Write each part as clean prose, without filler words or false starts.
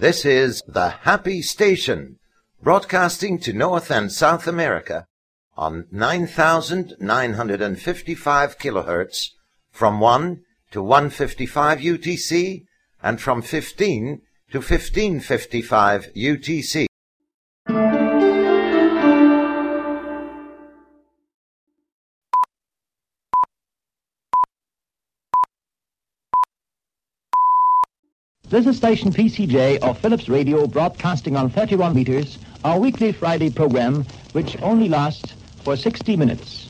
This is the Happy Station, broadcasting to North and South America on 9,955 kilohertz from 1 to 155 UTC and from 15 to 1555 UTC. This is station PCJ of Philips Radio, broadcasting on 31 meters, our weekly Friday program, which only lasts for 60 minutes.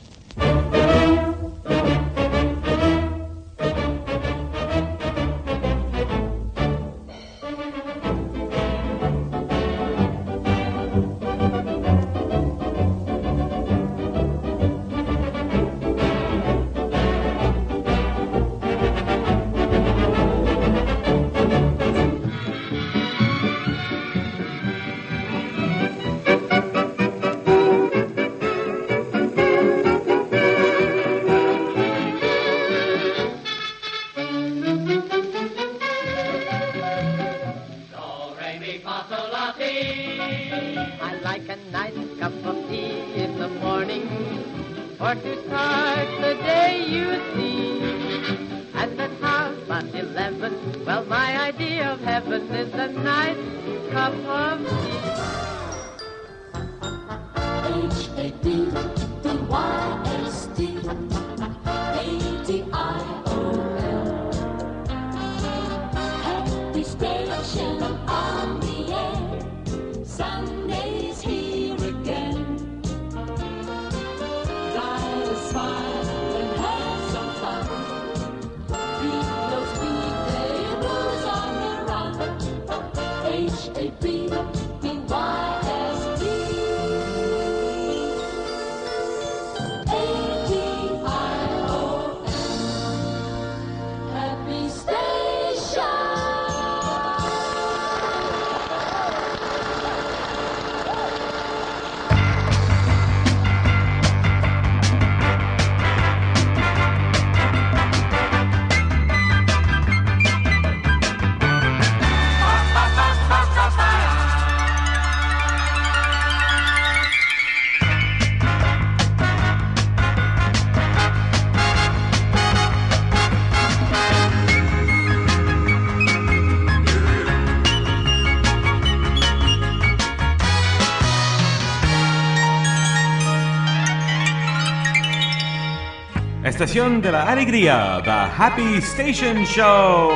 Estación de la Alegría, the Happy Station Show.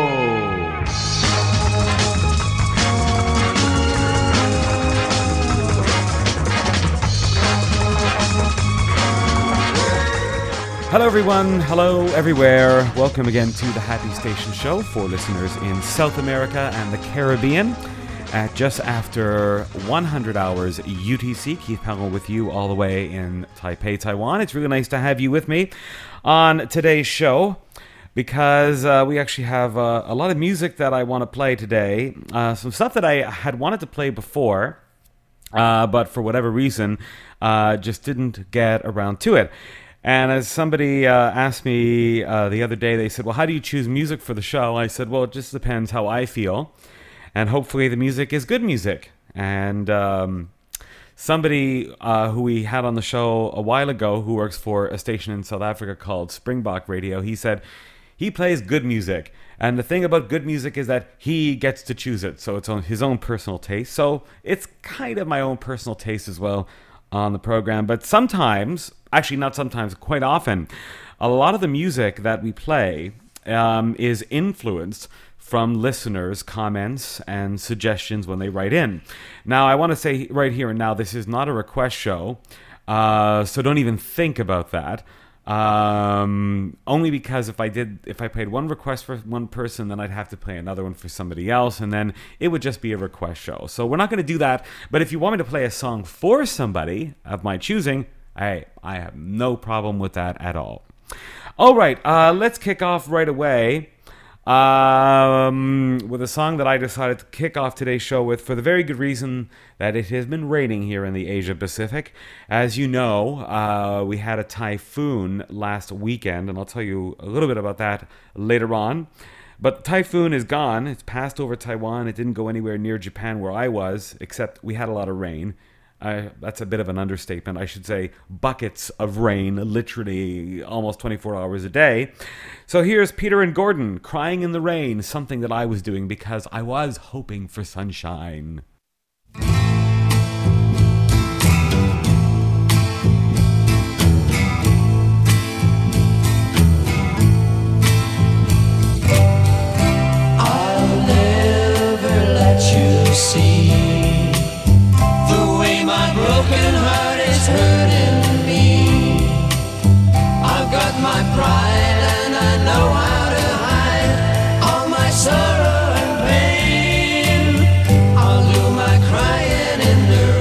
Hello everyone, hello everywhere. Welcome again to the Happy Station Show for listeners in South America and the Caribbean. At just after 100 hours UTC, Keith Powell with you all the way in Taipei, Taiwan. It's really nice to have you with me on today's show because we actually have a lot of music that I want to play today. Some stuff that I had wanted to play before, but for whatever reason, just didn't get around to it. And as somebody asked me the other day, they said, well, how do you choose music for the show? I said, well, it just depends how I feel. And hopefully the music is good music. And somebody who we had on the show a while ago who works for a station in South Africa called Springbok Radio, he said he plays good music. And the thing about good music is that he gets to choose it. So it's on his own personal taste. So it's kind of my own personal taste as well on the program. But sometimes, actually not sometimes, quite often, a lot of the music that we play is influenced from listeners' comments and suggestions when they write in. Now, I want to say right here and now, this is not a request show, so don't even think about that. Only because if I played one request for one person, then I'd have to play another one for somebody else, and then it would just be a request show. So we're not going to do that, but if you want me to play a song for somebody of my choosing, I have no problem with that at all. All right, let's kick off right away with a song that I decided to kick off today's show with for the very good reason that it has been raining here in the Asia Pacific. As you know, we had a typhoon last weekend, and I'll tell you a little bit about that later on. But the typhoon is gone. It's passed over Taiwan. It didn't go anywhere near Japan where I was, except we had a lot of rain. That's a bit of an understatement. I should say buckets of rain, literally almost 24 hours a day. So here's Peter and Gordon crying in the rain, something that I was doing because I was hoping for sunshine. See the way my broken heart is hurting me. I've got my pride and I know how to hide all my sorrow and pain. I'll do my crying in the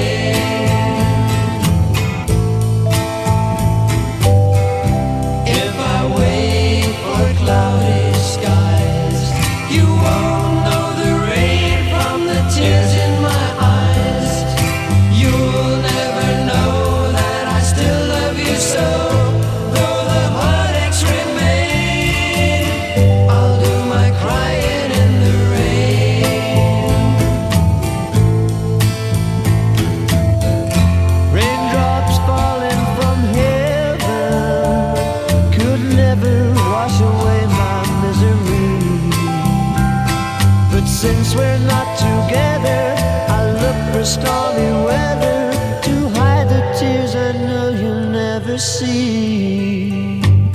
rain. If I wait for cloudy skies, you won't know the rain. Tears in my eyes, you'll never know that I still love you so. Though the heartaches remain, I'll do my crying in the rain. Raindrops falling from heaven could never wash away my misery. But since we're not together, I look for stormy weather to hide the tears I know you'll never see.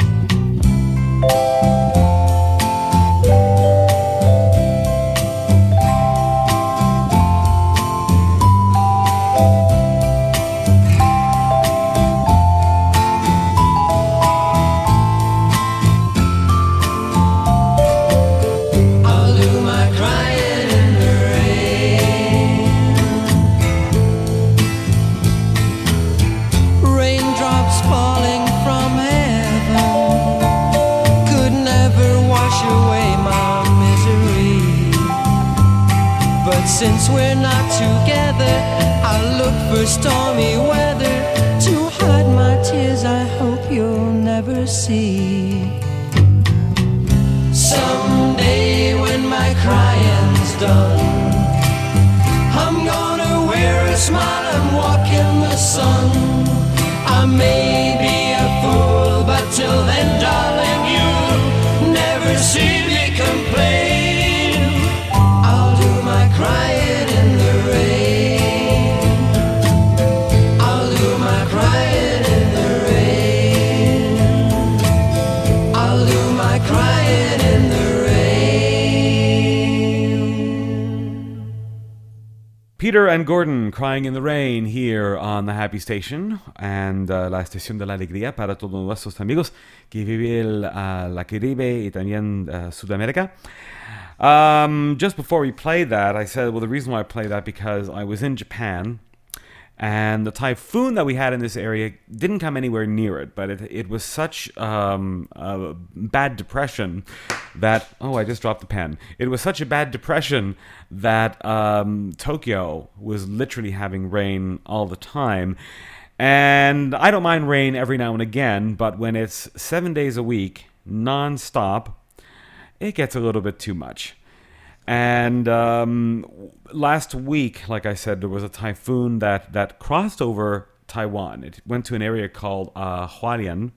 Since we're not together, I look for stormy weather to hide my tears I hope you'll never see. Someday when my crying's done, I'm gonna wear a smile and walk in the sun. I may be a fool, but till then, darling, you'll never see me complain. Crying in the rain, I'll do my crying in the rain, I'll do my crying in the rain. Peter and Gordon crying in the rain here on the Happy Station and la estación de la alegría para todos nuestros amigos que viven la Caribe y también Sudamérica. Just before we play that, I said, well, the reason why I play that because I was in Japan and the typhoon that we had in this area didn't come anywhere near it, but it was such a bad depression that, oh, I just dropped the pen. It was such a bad depression that Tokyo was literally having rain all the time. And I don't mind rain every now and again, but when it's 7 days a week, non-stop, it gets a little bit too much. And last week, like I said, there was a typhoon that crossed over Taiwan. It went to an area called Hualien.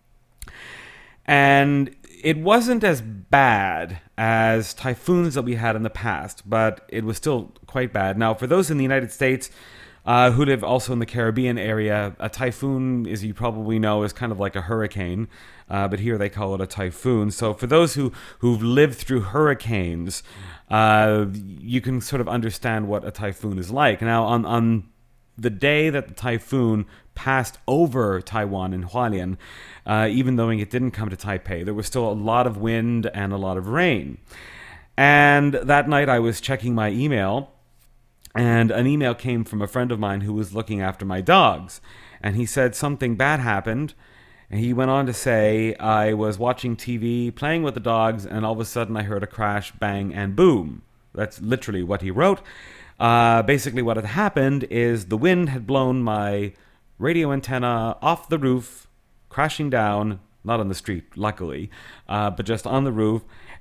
And it wasn't as bad as typhoons that we had in the past, but it was still quite bad. Now, for those in the United States who live also in the Caribbean area, a typhoon, as you probably know, is kind of like a hurricane. But here they call it a typhoon. So for those who've lived through hurricanes, you can sort of understand what a typhoon is like. Now, on the day that the typhoon passed over Taiwan in Hualien, even though it didn't come to Taipei, there was still a lot of wind and a lot of rain. And that night I was checking my email, and an email came from a friend of mine who was looking after my dogs. And he said something bad happened. And he went on to say, I was watching TV, playing with the dogs, and all of a sudden I heard a crash, bang, and boom. That's literally what he wrote. Basically what had happened is the wind had blown my radio antenna off the roof, crashing down, not on the street, luckily, but just on the roof.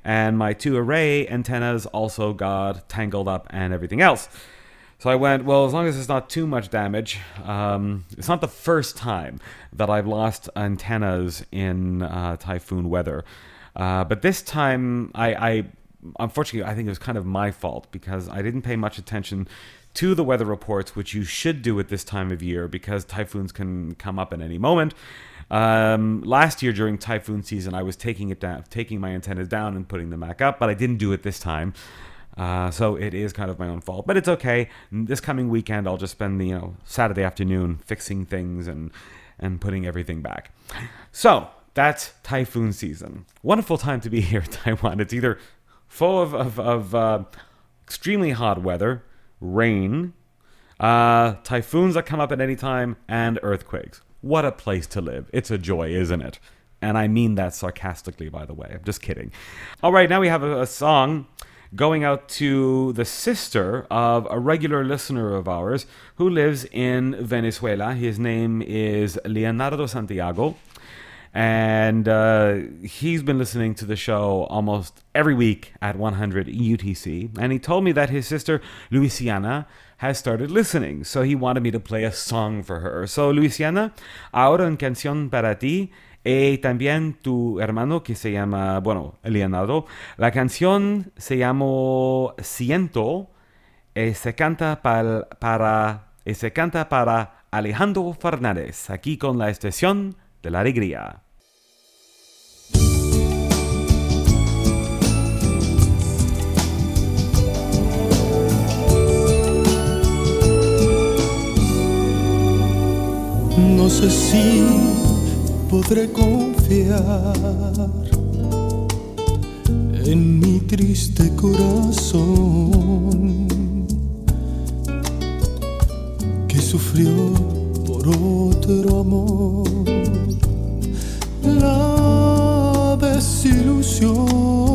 and my 2 array antennas also got tangled up and everything else. So I went, well, as long as it's not too much damage. It's not the first time that I've lost antennas in typhoon weather. But this time, I unfortunately, I think it was kind of my fault because I didn't pay much attention to the weather reports, which you should do at this time of year because typhoons can come up at any moment. Last year during typhoon season, I was taking my antennas down and putting them back up, but I didn't do it this time. So it is kind of my own fault, but it's okay. This coming weekend, I'll just spend the Saturday afternoon fixing things and putting everything back. So that's typhoon season. Wonderful time to be here in Taiwan. It's either full of extremely hot weather, rain, typhoons that come up at any time, and earthquakes. What a place to live. It's a joy, isn't it? And I mean that sarcastically, by the way. I'm just kidding. All right, now we have a song going out to the sister of a regular listener of ours who lives in Venezuela. His name is Leonardo Santiago. And he's been listening to the show almost every week at 100 UTC. And he told me that his sister, Luisiana, has started listening. So he wanted me to play a song for her. So, Luisiana, ahora una canción para ti. Y también tu hermano que se llama, Leonardo. La canción se llama Siento. Se canta para Alejandro Fernández. Aquí con la estación de la alegría. No sé si podré confiar en mi triste corazón que sufrió por otro amor la desilusión.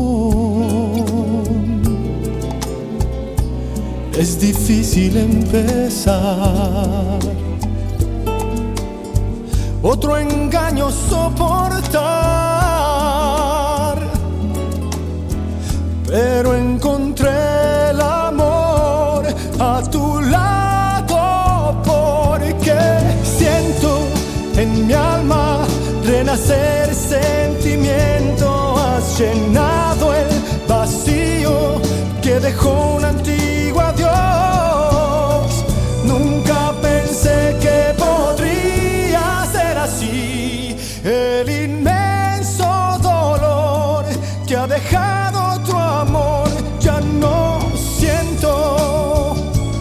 Es difícil empezar otro engaño soportar, pero encontré el amor a tu lado porque siento en mi alma renacer sentimiento. Has llenado el vacío que dejó un antiguo adiós. Nunca pensé que podría ser así. El inmenso dolor que ha dejado tu amor ya no siento.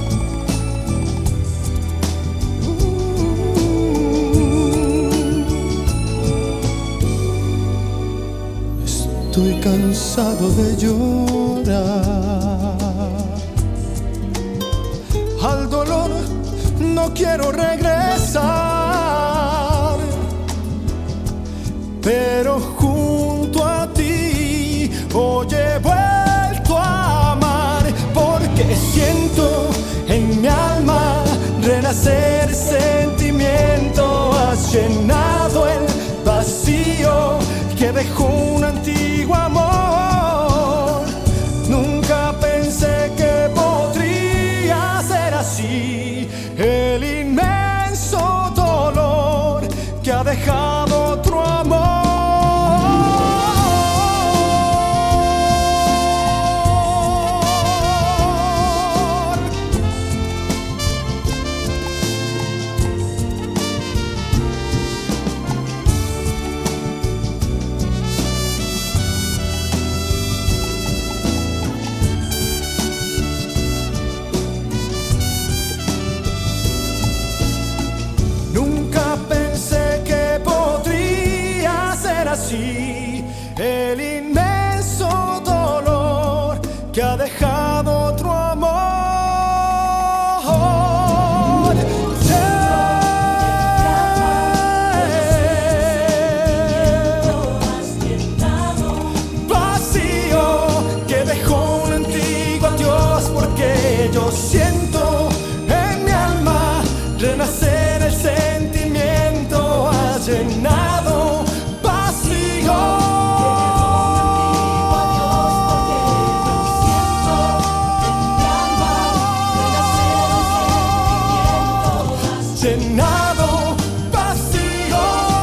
Estoy cansado de llorar. Al dolor no quiero regresar, pero junto a ti hoy he vuelto a amar, porque siento en mi alma renacer sentimiento. Has llenado el vacío que dejó un antiguo amor. Nunca pensé que podría ser así. El inmenso dolor que ha dejado otro amor. Así, el inmenso dolor que ha dejado otro amor. Vacío que dejó un antiguo adiós, porque yo siento en mi alma renacer el sentimiento. Has llenado llenado vacío.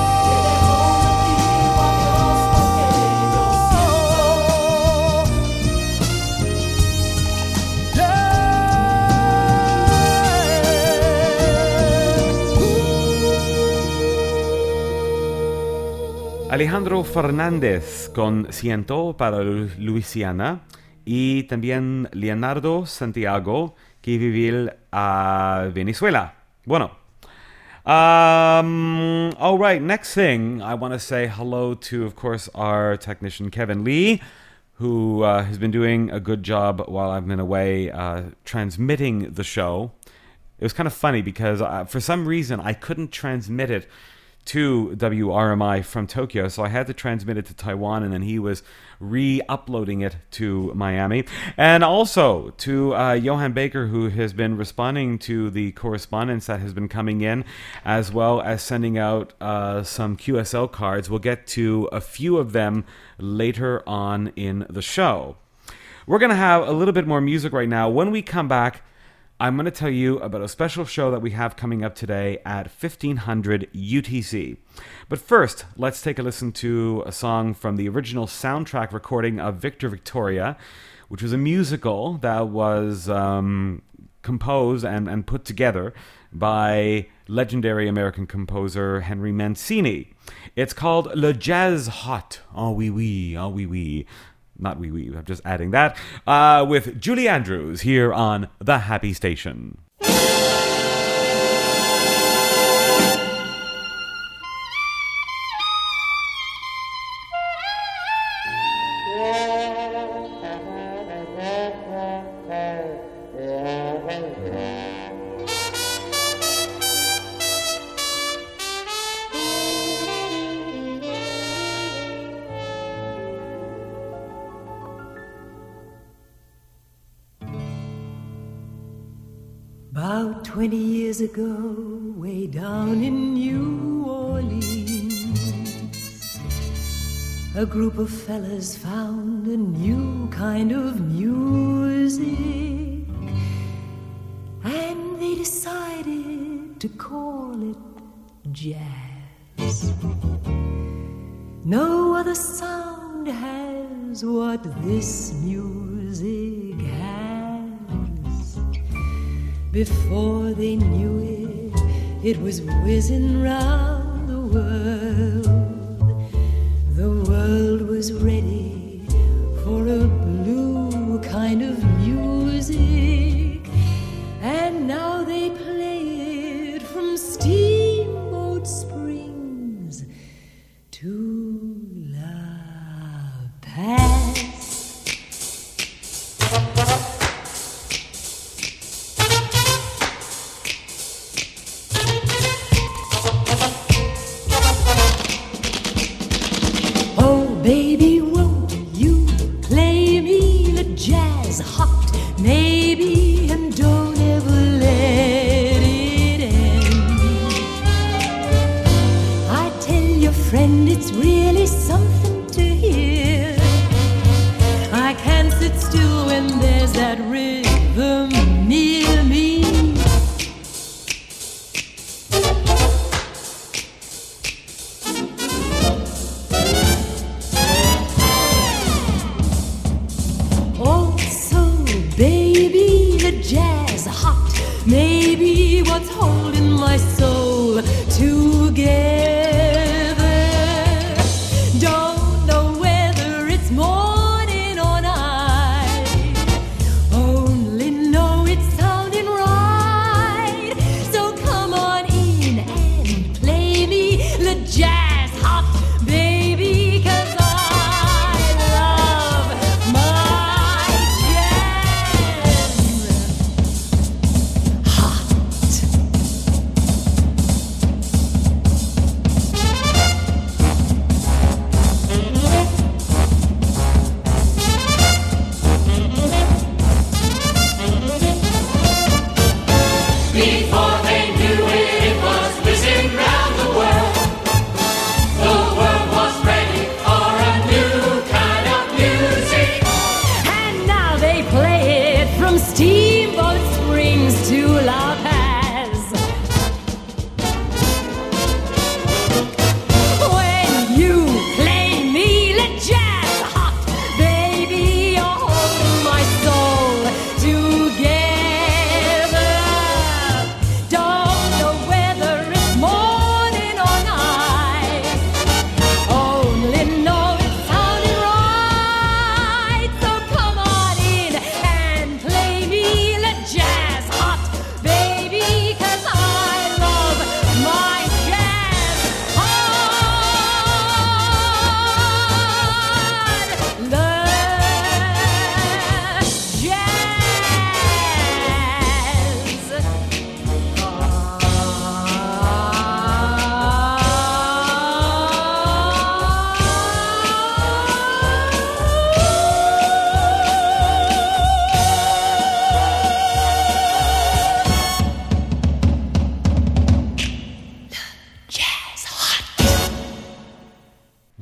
Alejandro Fernández con Siento para Luisiana y también Leonardo Santiago que vive a Venezuela. Bueno. All right, next thing, I want to say hello to, of course, our technician Kevin Lee, who has been doing a good job while I've been away transmitting the show. It was kind of funny because for some reason I couldn't transmit it to WRMI from Tokyo, so I had to transmit it to Taiwan, and then he was re-uploading it to Miami. And also to Johan Baker, who has been responding to the correspondence that has been coming in, as well as sending out some QSL cards. We'll get to a few of them later on in the show. We're going to have a little bit more music right now. When we come back, I'm going to tell you about a special show that we have coming up today at 1500 UTC. But first, let's take a listen to a song from the original soundtrack recording of Victor Victoria, which was a musical that was composed and put together by legendary American composer Henry Mancini. It's called Le Jazz Hot. Oh oui oui, oh oui oui. Not wee wee, I'm just adding that. With Julie Andrews here on The Happy Station. About 20 years ago, way down in New Orleans, a group of fellas found a new kind of music, and they decided to call it jazz. No other sound has what this music has. Before they knew it, it was whizzing round the world. The world was ready for a blue kind of music, and now they play it from Steamboat Springs to La Paz. Baby, won't you play me the jazz hot? Maybe, and don't ever let it end. I tell your friend it's really something to hear. I can't sit still when there's that rhythm near me. Jazz hot, maybe what's holding my soul together. Don't know whether it's morning or night, only know it's sounding right. So come on in and play me the jazz hot, baby, 'cause I love my jazz.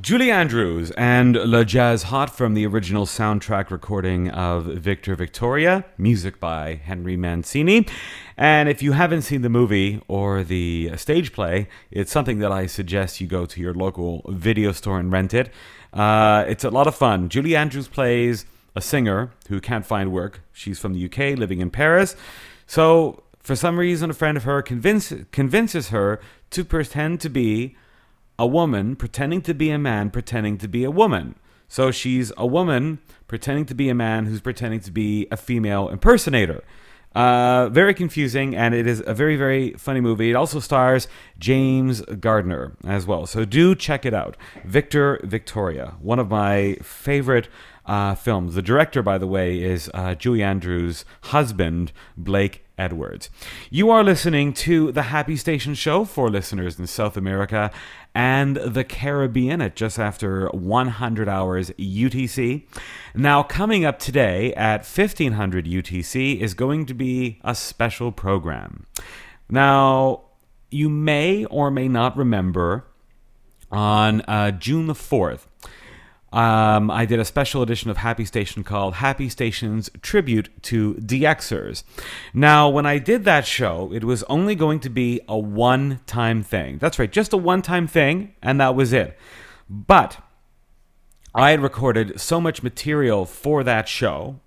Julie Andrews and Le Jazz Hot from the original soundtrack recording of Victor Victoria, music by Henry Mancini. And if you haven't seen the movie or the stage play, it's something that I suggest you go to your local video store and rent it. It's a lot of fun. Julie Andrews plays a singer who can't find work. She's from the UK, living in Paris. So, for some reason, a friend of her convinces her to pretend to be a woman pretending to be a man pretending to be a woman. So she's a woman pretending to be a man who's pretending to be a female impersonator. Very confusing, and it is a very, very funny movie. It also stars James Gardner as well. So do check it out. Victor Victoria, one of my favorite films. The director, by the way, is Julie Andrews' husband, Blake Edwards. You are listening to The Happy Station Show for listeners in South America and the Caribbean at just after 100 hours UTC. Now, coming up today at 1500 UTC is going to be a special program. Now, you may or may not remember on June the 4th, I did a special edition of Happy Station called Happy Station's Tribute to DXers. Now, when I did that show, it was only going to be a one-time thing. That's right, just a one-time thing, and that was it. But I had recorded so much material for that show,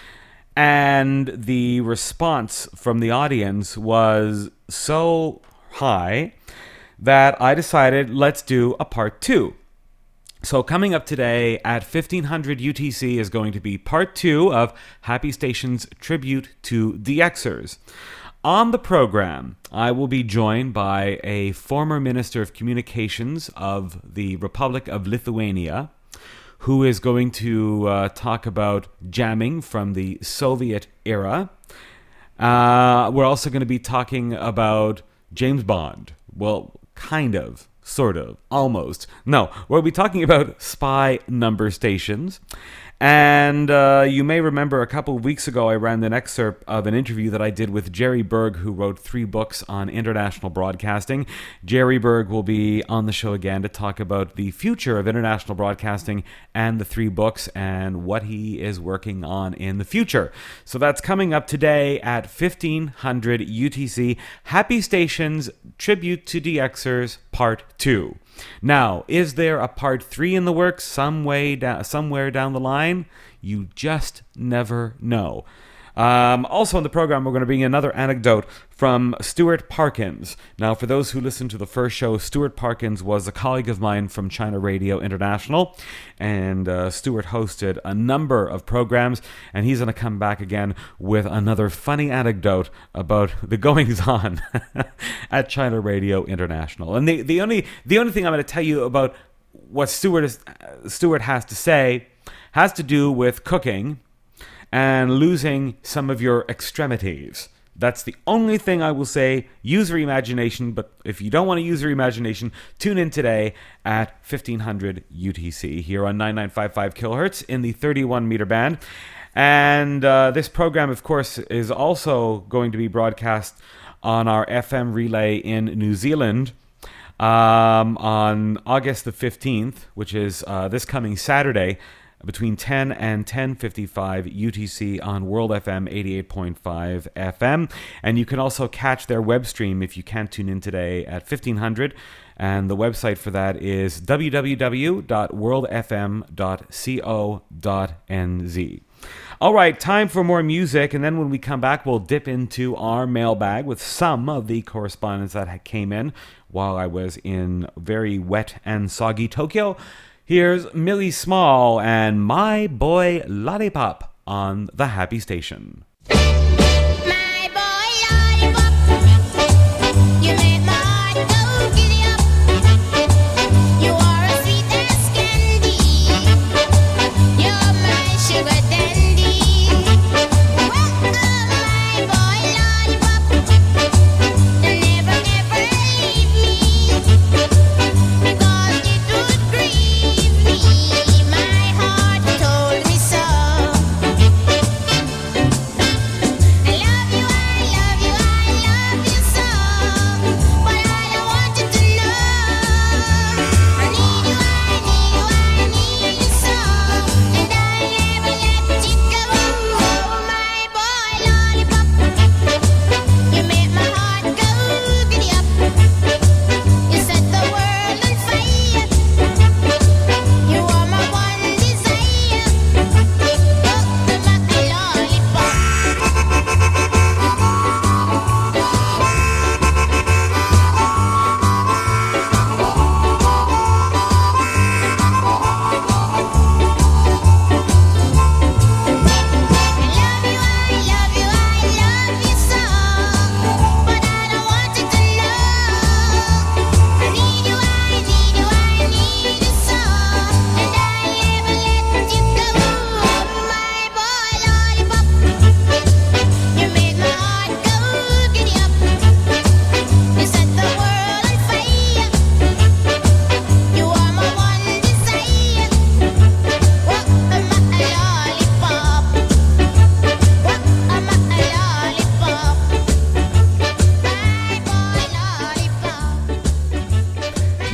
and the response from the audience was so high that I decided, let's do a part 2. So coming up today at 1500 UTC is going to be part 2 of Happy Station's Tribute to DXers. On the program, I will be joined by a former Minister of Communications of the Republic of Lithuania, who is going to talk about jamming from the Soviet era. We're also going to be talking about James Bond. Well, kind of. Sort of. Almost. No, we'll be talking about spy number stations. And you may remember a couple of weeks ago I ran an excerpt of an interview that I did with Jerry Berg, who wrote 3 books on international broadcasting. Jerry Berg will be on the show again to talk about the future of international broadcasting and the 3 books and what he is working on in the future. So that's coming up today at 1500 UTC. Happy Stations Tribute to DXers Part 2. Now, is there a part 3 in the works somewhere down the line? You just never know. Also on the program, we're going to bring another anecdote from Stuart Parkins. Now, for those who listened to the first show, Stuart Parkins was a colleague of mine from China Radio International, and Stuart hosted a number of programs, and he's going to come back again with another funny anecdote about the goings-on at China Radio International. And the only thing I'm going to tell you about what Stuart has to say has to do with cooking and losing some of your extremities. That's the only thing I will say. Use your imagination, but if you don't want to use your imagination, tune in today at 1500 UTC here on 9955 kilohertz in the 31 meter band. And this program, of course, is also going to be broadcast on our FM relay in New Zealand on August the 15th, which is this coming Saturday, between 10 and 10:55 UTC on World FM 88.5 FM. And you can also catch their web stream if you can't tune in today at 1500. And the website for that is www.worldfm.co.nz. All right, time for more music, and then when we come back, we'll dip into our mailbag with some of the correspondence that came in while I was in very wet and soggy Tokyo. Here's Millie Small and My Boy Lollipop on the Happy Station. My boy lollipop, you make my heart go giddy up. You are as sweet as candy. You're my sugar dandy. Well, my boy lollipop, never, never leave me, because it would grieve me. My heart told me so.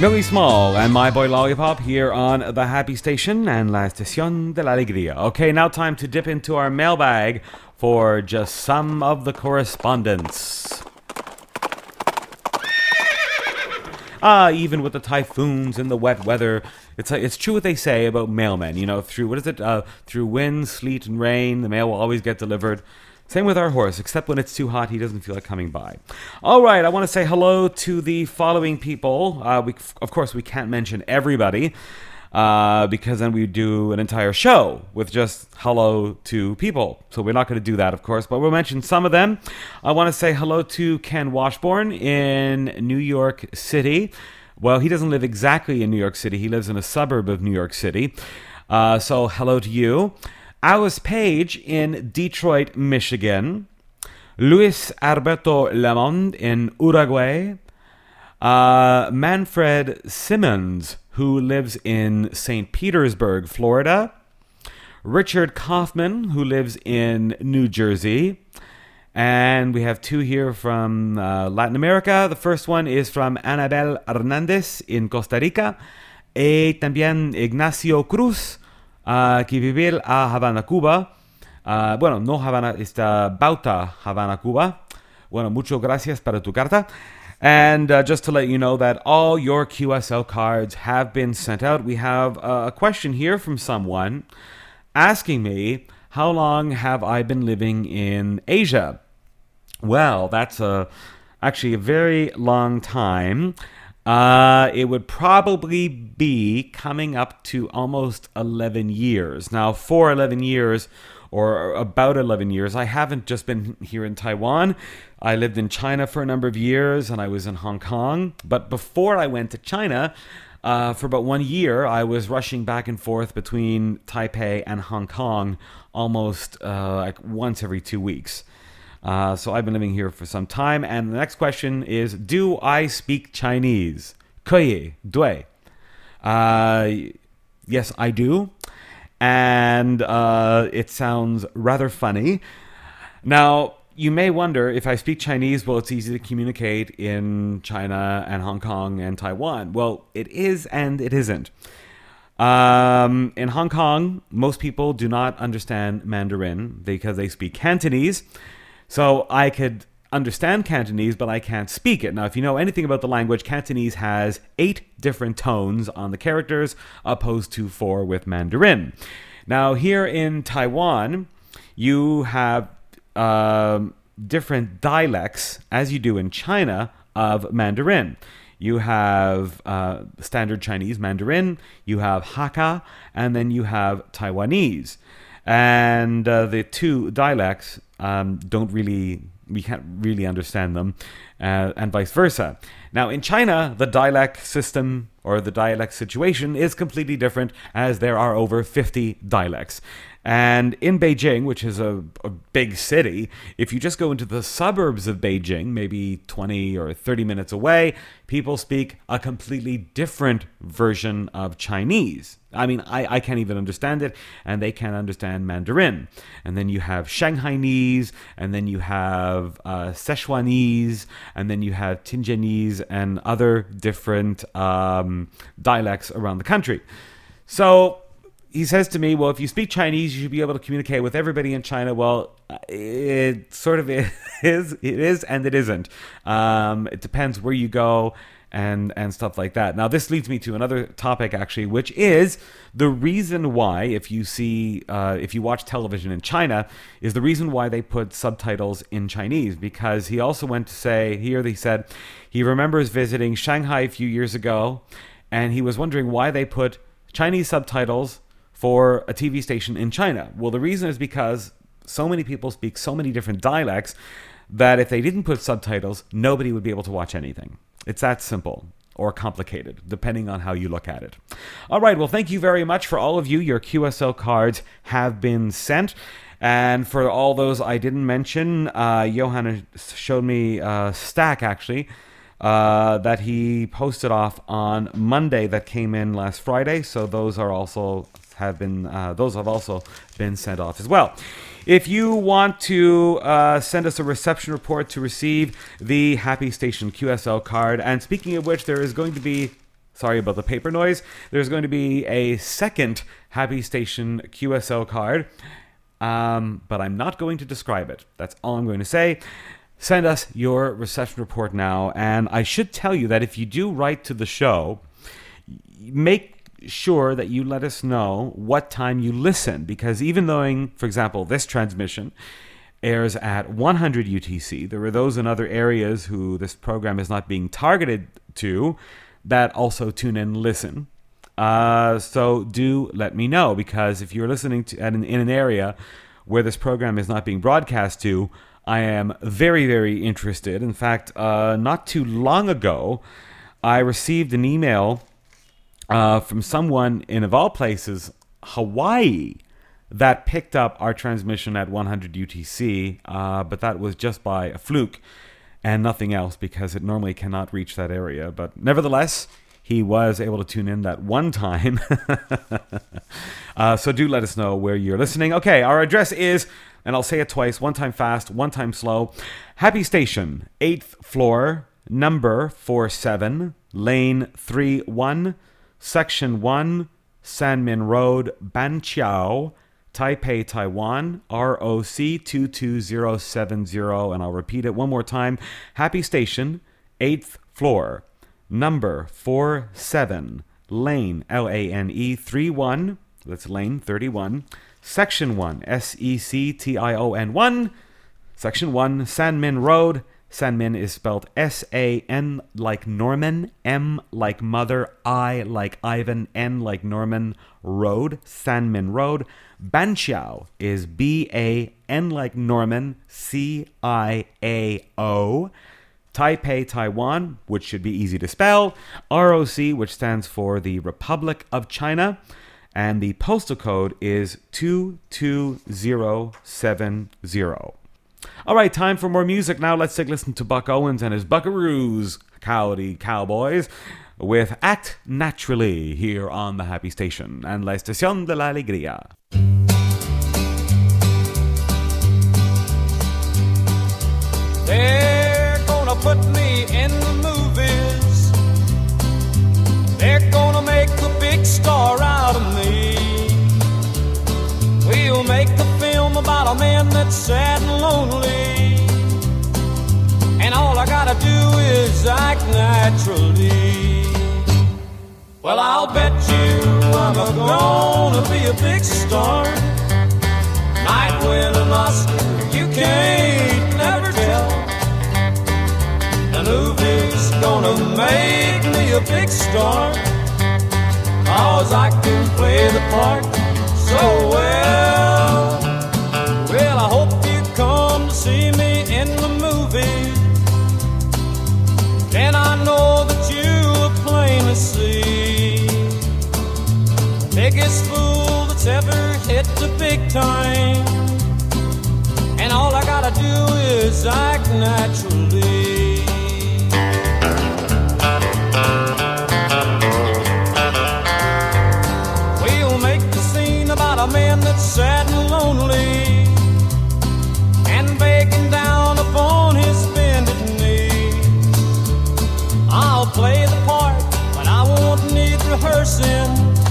Millie Small and My Boy Lollipop here on the Happy Station and La Estación de la Alegría. Okay, now time to dip into our mailbag for just some of the correspondence. Even with the typhoons and the wet weather, it's true what they say about mailmen. You know, through wind, sleet, and rain, the mail will always get delivered. Same with our horse, except when it's too hot, he doesn't feel like coming by. All right, I want to say hello to the following people. Of course, we can't mention everybody, because then we do an entire show with just hello to people. So we're not going to do that, of course, but we'll mention some of them. I want to say hello to Ken Washburn in New York City. Well, he doesn't live exactly in New York City. He lives in a suburb of New York City. So hello to you. Alice Page in Detroit, Michigan. Luis Alberto Lemond in Uruguay. Manfred Simmons, who lives in St. Petersburg, Florida. Richard Kaufman, who lives in New Jersey. And we have two here from Latin America. The first one is from Anabel Hernandez in Costa Rica. Y también Ignacio Cruz, que vive a Havana, Cuba. Bueno, no Havana, está Bauta, Havana, Cuba. Bueno, muchas gracias para tu carta. And just to let you know that all your QSL cards have been sent out, we have a question here from someone asking me, how long have I been living in Asia? Well, that's actually a very long time. It would probably be coming up to almost 11 years. Now, for 11 years, or about 11 years, I haven't just been here in Taiwan. I lived in China for a number of years, and I was in Hong Kong. But before I went to China, for about 1 year, I was rushing back and forth between Taipei and Hong Kong almost like once every 2 weeks. So I've been living here for some time. And the next question is, do I speak Chinese? 可以对. Yes, I do. And it sounds rather funny. Now, you may wonder, if I speak Chinese, well, it's easy to communicate in China and Hong Kong and Taiwan. Well, it is and it isn't. In Hong Kong, most people do not understand Mandarin because they speak Cantonese. So I could understand Cantonese, but I can't speak it. Now, if you know anything about the language, Cantonese has 8 different tones on the characters, opposed to 4 with Mandarin. Now, here in Taiwan, you have different dialects, as you do in China, of Mandarin. You have standard Chinese Mandarin, you have Hakka, and then you have Taiwanese. And the two dialects we can't really understand them, and vice versa. Now, in China, the dialect system or the dialect situation is completely different, as there are over 50 dialects. And in Beijing, which is a big city, if you just go into the suburbs of Beijing, maybe 20 or 30 minutes away, people speak a completely different version of Chinese. I mean, I can't even understand it, and they can't understand Mandarin. And then you have Shanghainese, and then you have Sichuanese, and then you have Tianjinese, and other different dialects around the country. So he says to me, well, if you speak Chinese, you should be able to communicate with everybody in China. Well, it sort of is. It is and it isn't. It depends where you go and stuff like that. Now, this leads me to another topic, actually, which is the reason why, if you watch television in China, is the reason why they put subtitles in Chinese. Because he also went to say, here he said, he remembers visiting Shanghai a few years ago, and he was wondering why they put Chinese subtitles for a TV station in China. Well, the reason is because so many people speak so many different dialects that if they didn't put subtitles, nobody would be able to watch anything. It's that simple, or complicated, depending on how you look at it. All right, well, thank you very much for all of you. Your QSL cards have been sent. And for all those I didn't mention, Johanna showed me a stack, actually, that he posted off on Monday that came in last Friday. So those have also been sent off as well. If you want to send us a reception report to receive the Happy Station QSL card, and speaking of which, there is going to be Sorry about the paper noise. There's going to be a second Happy Station QSO card, but I'm not going to describe it. That's all I'm going to say. Send us your reception report now, and I should tell you that if you do write to the show, make sure that you let us know what time you listen, because even though, for example, this transmission airs at 100 UTC, there are those in other areas who this program is not being targeted to that also tune in and listen. So do let me know, because if you're listening to in an area where this program is not being broadcast to, I am very, very interested. In fact, not too long ago, I received an email from someone in, of all places, Hawaii, that picked up our transmission at 100 UTC, but that was just by a fluke and nothing else, because it normally cannot reach that area. But nevertheless, he was able to tune in that one time. So do let us know where you're listening. Okay, our address is, and I'll say it twice, one time fast, one time slow, Happy Station, 8th floor, number 47, lane 31, section 1, Sanmin Road, Banqiao, Taipei, Taiwan, ROC 22070, and I'll repeat it one more time. Happy Station, 8th floor, number 47, lane, LANE 31, that's lane 31, section 1, SECTION 1, section 1, Sanmin Road. Sanmin is spelled S-A-N like Norman, M like mother, I like Ivan, N like Norman, Road, Sanmin Road. Banqiao is B-A-N like Norman, C-I-A-O. Taipei, Taiwan, which should be easy to spell. ROC, which stands for the Republic of China. And the postal code is 22070. All right, time for more music now. Let's take a listen to Buck Owens and his Buckaroos, Cowdy Cowboys, with Act Naturally here on the Happy Station and La Estación de la Alegría. They're gonna put me in the movies. They're gonna make a big star out of me. We'll make a film about a man that's sad and lonely, and all I gotta do is act naturally. Well, I'll bet you I'm gonna be a big star. Might win an Oscar, you can't never tell. The movie's gonna make me a big star, 'cause I can play the part so well. Well, I hope you come to see me in the movie. Then I know that you will plainly see the biggest fool that's ever hit the big time, and all I gotta do is act naturally. We'll make the scene about a man that's sad and lonely, and begging down upon his bended knee. I'll play the part, but I won't need rehearsing.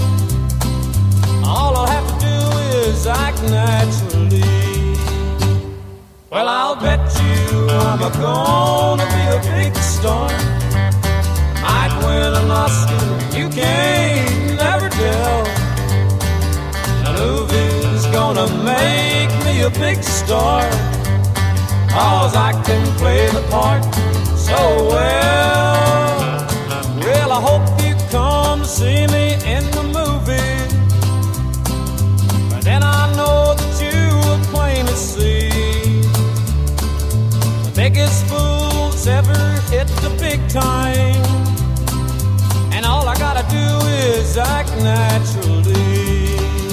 All I'll have to do is act naturally. Well, I'll bet you I'm gonna be a big star. Might win an Oscar, you can't never tell. The movie's gonna make me a big star, 'cause I can play the part so well. Well, I hope you come to see me in the movie. But then I know that you will plainly see the biggest fool that's ever hit the big time, and all I gotta do is act naturally.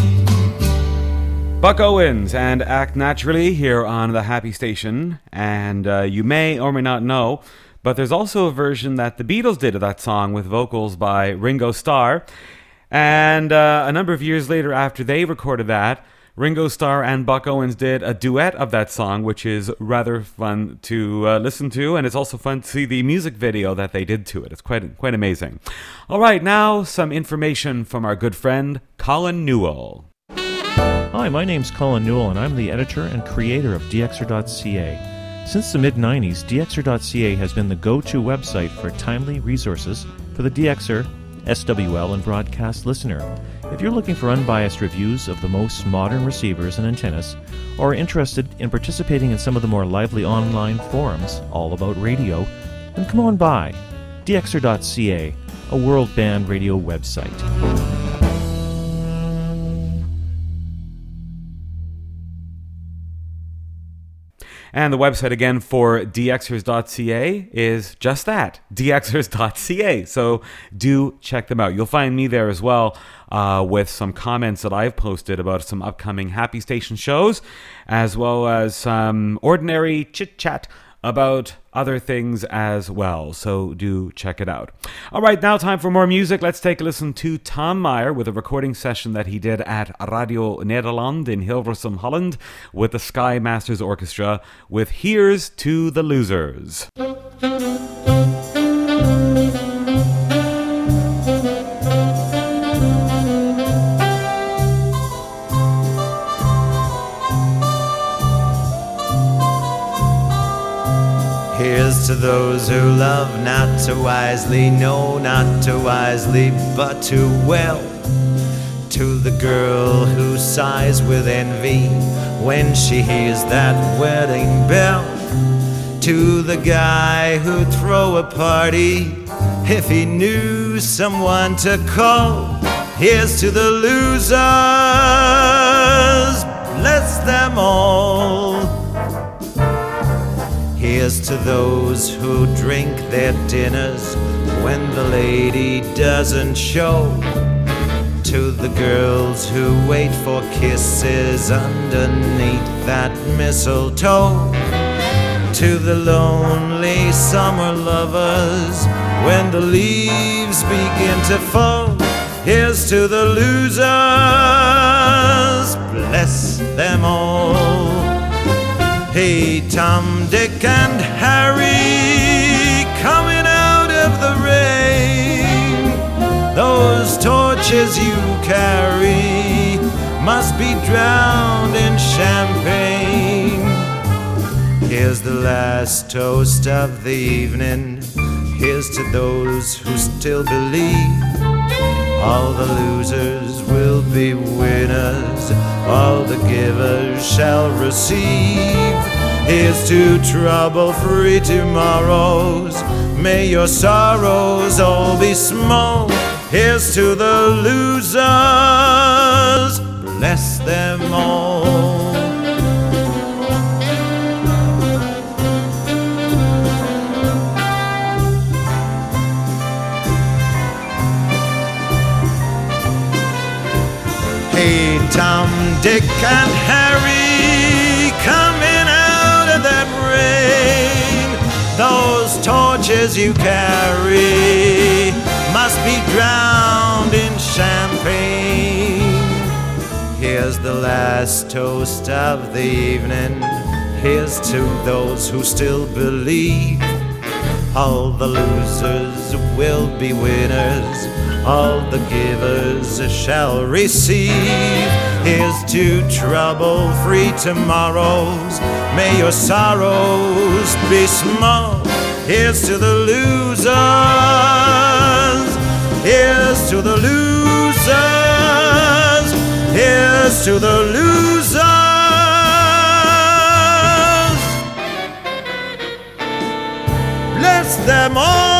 Buck Owens and Act Naturally here on the Happy Station. And you may or may not know, but there's also a version that the Beatles did of that song with vocals by Ringo Starr. And a number of years later, after they recorded that, Ringo Starr and Buck Owens did a duet of that song, which is rather fun to listen to, and it's also fun to see the music video that they did to it. It's quite amazing. All right, now some information from our good friend Colin Newell. Hi, my name's Colin Newell, and I'm the editor and creator of DXer.ca. Since the mid-90s, DXer.ca has been the go-to website for timely resources for the DXer, SWL, and broadcast listener. If you're looking for unbiased reviews of the most modern receivers and antennas, or are interested in participating in some of the more lively online forums all about radio, then come on by. DXer.ca, a world band radio website. And the website again for dxers.ca is just that, dxers.ca. So do check them out. You'll find me there as well with some comments that I've posted about some upcoming Happy Station shows, as well as some ordinary chit-chat about other things as well. So do check it out. All right, now time for more music. Let's take a listen to Tom Meyer with a recording session that he did at Radio Nederland in Hilversum, Holland, with the Sky Masters Orchestra, with Here's to the Losers. Here's to those who love not too wisely, no, not too wisely, but too well. To the girl who sighs with envy when she hears that wedding bell. To the guy who'd throw a party if he knew someone to call. Here's to the losers, bless them all. Here's to those who drink their dinners when the lady doesn't show. To the girls who wait for kisses underneath that mistletoe. To the lonely summer lovers when the leaves begin to fall. Here's to the losers, bless them all. Hey, Tom, Dick, and Harry, coming out of the rain. Those torches you carry must be drowned in champagne. Here's the last toast of the evening. Here's to those who still believe. All the losers will be winners, all the givers shall receive. Here's to trouble-free tomorrows, may your sorrows all be small. Here's to the losers, bless them all. Hey, Tom, Dick, and Harry, coming out of that rain. Those torches you carry must be drowned in champagne. Here's the last toast of the evening. Here's to those who still believe. All the losers will be winners, all the givers shall receive. Here's to trouble-free tomorrows, may your sorrows be small. Here's to the losers, here's to the losers, here's to the losers. Bless them all.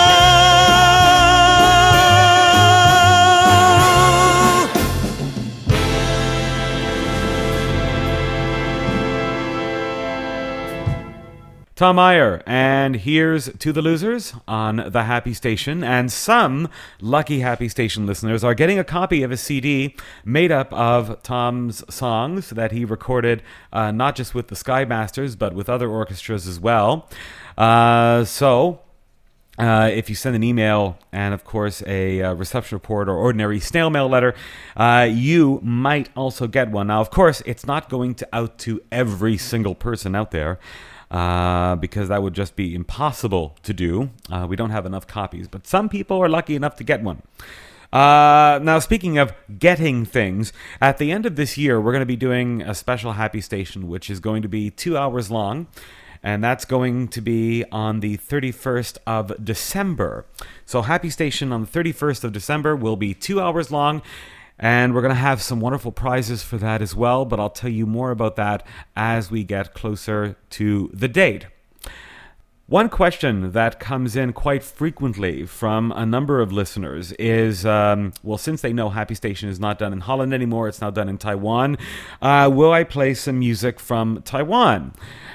Tom Meyer, and here's to the losers on the Happy Station. And some lucky Happy Station listeners are getting a copy of a CD made up of Tom's songs that he recorded not just with the Sky Masters, but with other orchestras as well. So if you send an email and, of course, a reception report or ordinary snail mail letter, you might also get one. Now, of course, it's not going out to every single person out there because that would just be impossible to do. We don't have enough copies, but some people are lucky enough to get one. Now, speaking of getting things, at the end of this year, we're going to be doing a special Happy Station, which is going to be 2 hours long. And that's going to be on the 31st of December. So Happy Station on the 31st of December will be 2 hours long. And we're going to have some wonderful prizes for that as well. But I'll tell you more about that as we get closer to the date. One question that comes in quite frequently from a number of listeners is, well, since they know Happy Station is not done in Holland anymore, it's now done in Taiwan, will I play some music from Taiwan?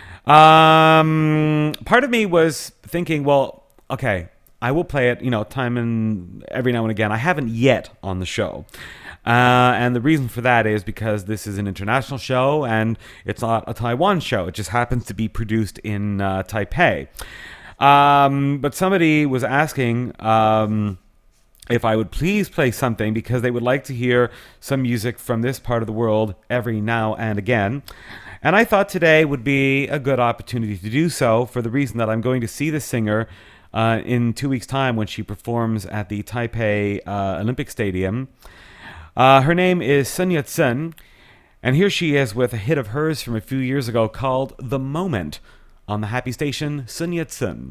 Part of me was thinking, well, okay, I will play it, every now and again. I haven't yet on the show. And the reason for that is because this is an international show and it's not a Taiwan show. It just happens to be produced in Taipei. But somebody was asking if I would please play something because they would like to hear some music from this part of the world every now and again. And I thought today would be a good opportunity to do so for the reason that I'm going to see the singer in 2 weeks' time when she performs at the Taipei Olympic Stadium. Her name is Sun Yat-sen, and here she is with a hit of hers from a few years ago called The Moment on the Happy Station, Sun Yat-sen.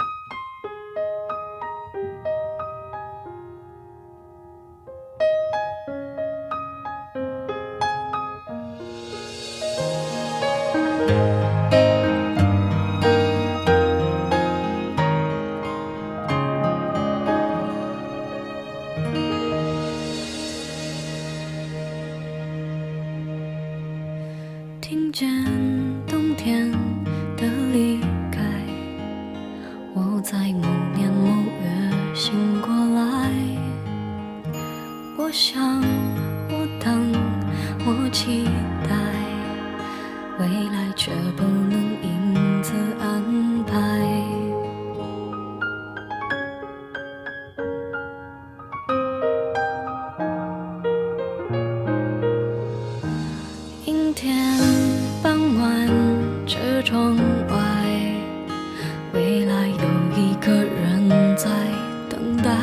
听见冬天的离开，我在某年某月醒过来。我想，我等，我期待，未来却不能因此安排。阴天傍晚，车窗外，未来有一个人在等待。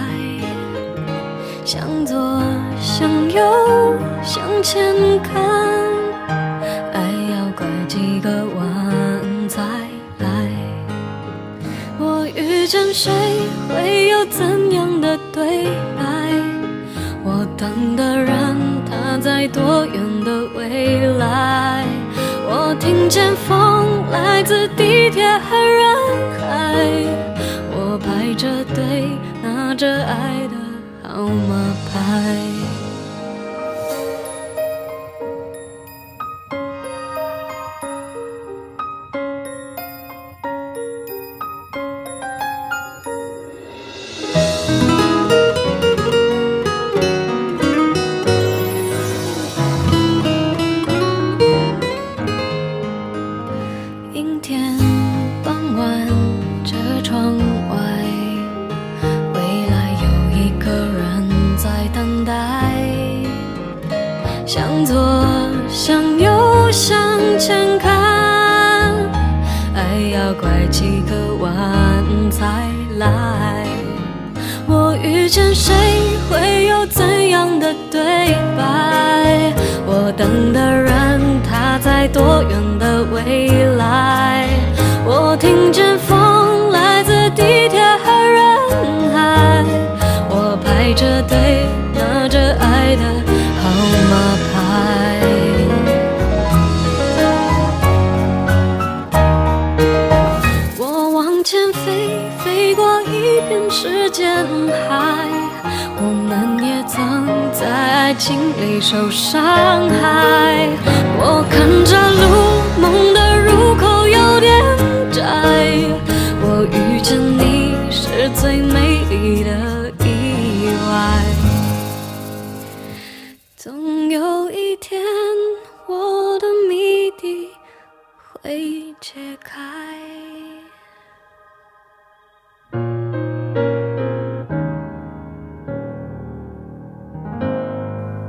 向左，向右，向前看，爱要拐几个弯才来。我遇见谁，会有怎样的对白？我等的人，他在多远的未来？我听见风来自地铁和人海，我排着队拿着爱的号码牌。阴天傍晚，车窗外，未来有一个人在等待。向左，向右，向前看，爱要拐几个弯才来。我遇见谁，会有怎样的对白？我等的人，他在多远的未来？我听见风来自地铁和人海，我排着队拿着爱的号码牌。我往前飞，飞过一片时间海，我们也曾在爱情里受伤害。我看着路，梦的入口有点窄，我遇见你是最美丽的意外。总有一天，我的谜底会解开。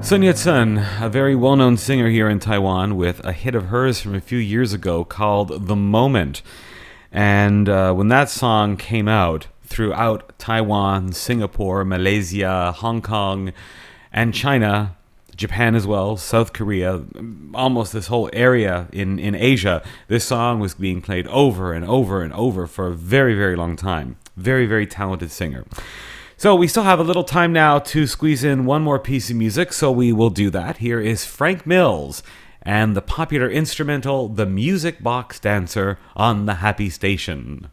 Sun Yat-sen, a very well-known singer here in Taiwan, with a hit of hers from a few years ago called The Moment. And when that song came out throughout Taiwan, Singapore, Malaysia, Hong Kong, and China, Japan as well, South Korea, almost this whole area in Asia, this song was being played over and over and over for a very, very long time. Very, very talented singer. So we still have a little time now to squeeze in one more piece of music, so we will do that. Here is Frank Mills and the popular instrumental The Music Box Dancer on the Happy Station.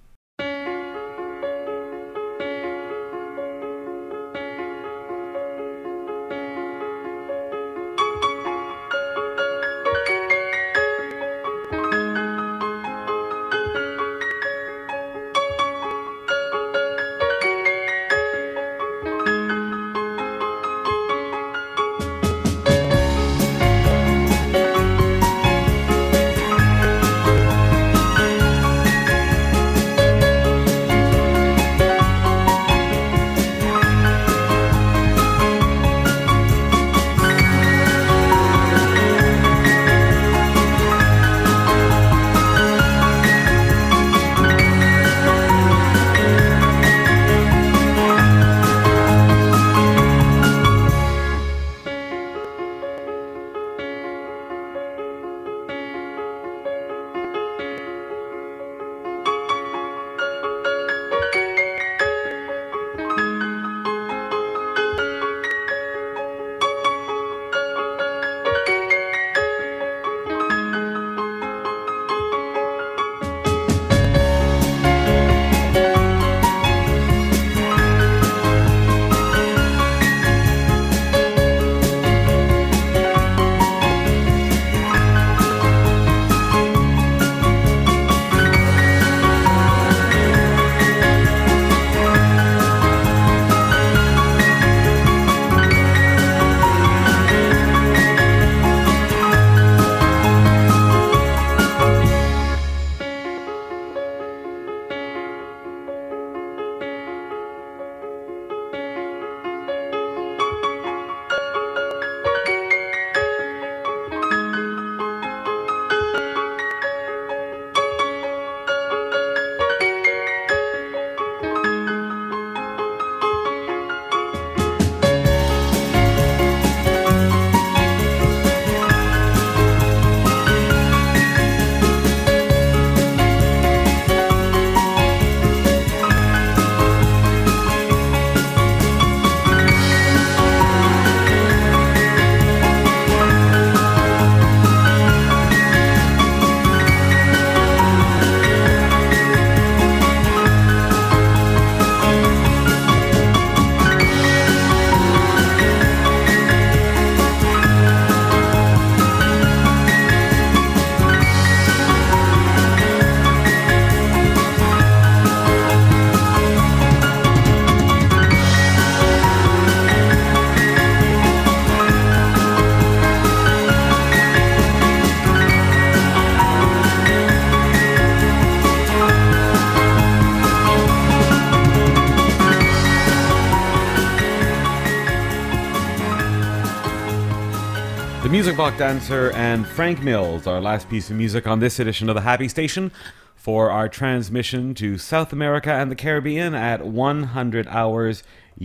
Music Box Dancer and Frank Mills, our last piece of music on this edition of the Happy Station for our transmission to South America and the Caribbean at 100 hours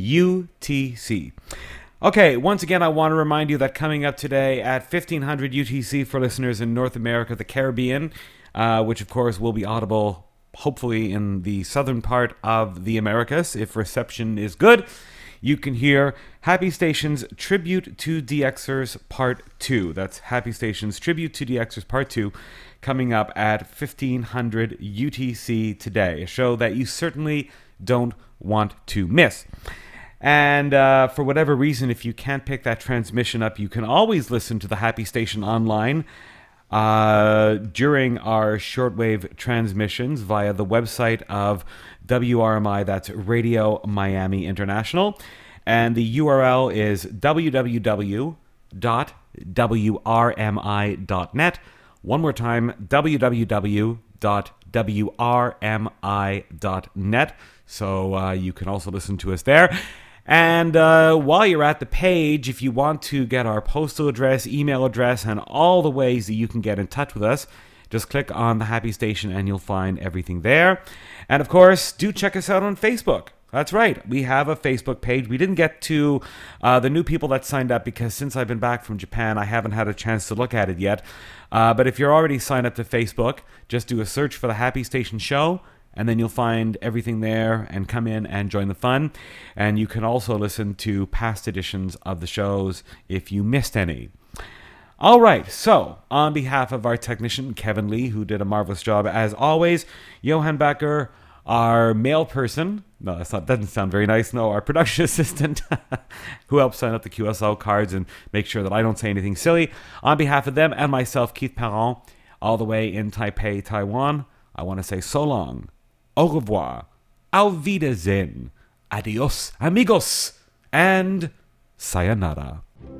UTC. Okay, once again, I want to remind you that coming up today at 1500 UTC for listeners in North America, the Caribbean, which of course will be audible hopefully in the southern part of the Americas if reception is good, you can hear Happy Station's Tribute to DXers Part 2. That's Happy Station's Tribute to DXers Part 2 coming up at 1500 UTC today. A show that you certainly don't want to miss. And for whatever reason, if you can't pick that transmission up, you can always listen to the Happy Station online during our shortwave transmissions via the website of WRMI, that's Radio Miami International. And the URL is www.wrmi.net. One more time, www.wrmi.net. So you can also listen to us there. And while you're at the page, if you want to get our postal address, email address, and all the ways that you can get in touch with us, just click on the Happy Station and you'll find everything there. And of course, do check us out on Facebook. That's right, we have a Facebook page. We didn't get to the new people that signed up because since I've been back from Japan, I haven't had a chance to look at it yet. But if you're already signed up to Facebook, just do a search for the Happy Station Show, and then you'll find everything there and come in and join the fun. And you can also listen to past editions of the shows if you missed any. All right, so on behalf of our technician, Kevin Lee, who did a marvelous job as always, Johan Becker, our mail person, no, doesn't sound very nice, no, our production assistant, who helps sign up the QSL cards and make sure that I don't say anything silly. On behalf of them and myself, Keith Parent, all the way in Taipei, Taiwan, I want to say so long, au revoir, auf Wiedersehen, adios, amigos, and sayonara.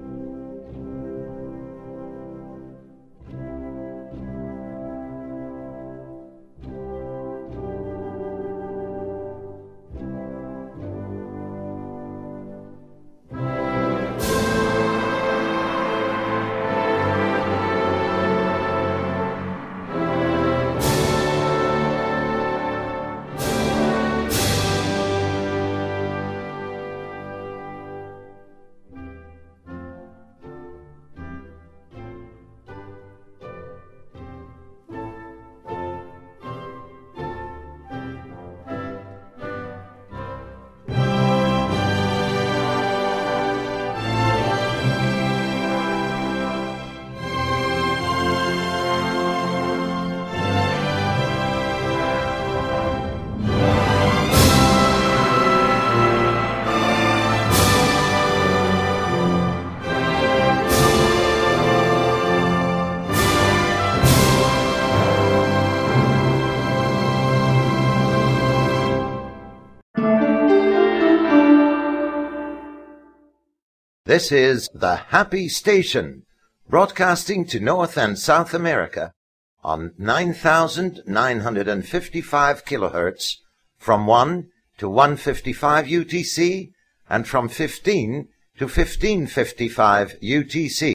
This is the Happy Station, broadcasting to North and South America on 9,955 kilohertz from 1 to 1:55 UTC and from 15 to 15:55 UTC.